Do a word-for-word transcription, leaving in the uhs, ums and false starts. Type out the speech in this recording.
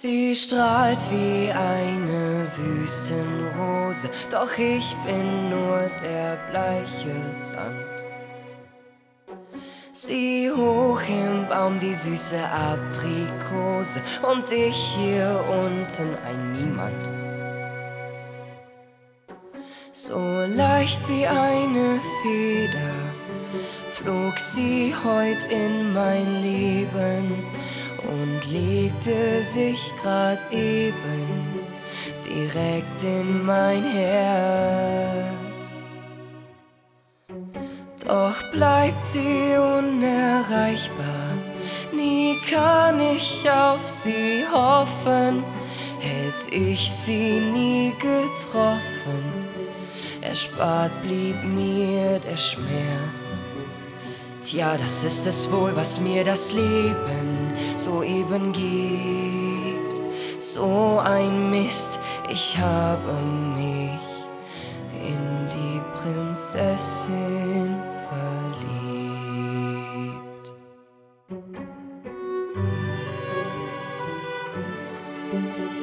Sie strahlt wie eine Wüstenrose, doch ich bin nur der bleiche Sand. Sie hoch im Baum, die süße Aprikose, und ich hier unten ein Niemand. So leicht wie eine Feder flog sie heut in mein Leben und legte sich grad eben direkt in mein Herz. Doch bleibt sie unerreichbar, nie kann ich auf sie hoffen. Hätt ich sie nie getroffen, erspart blieb mir der Schmerz. Tja, das ist es wohl, was mir das Leben soeben gibt. So ein Mist, ich habe mich in die Prinzessin verliebt.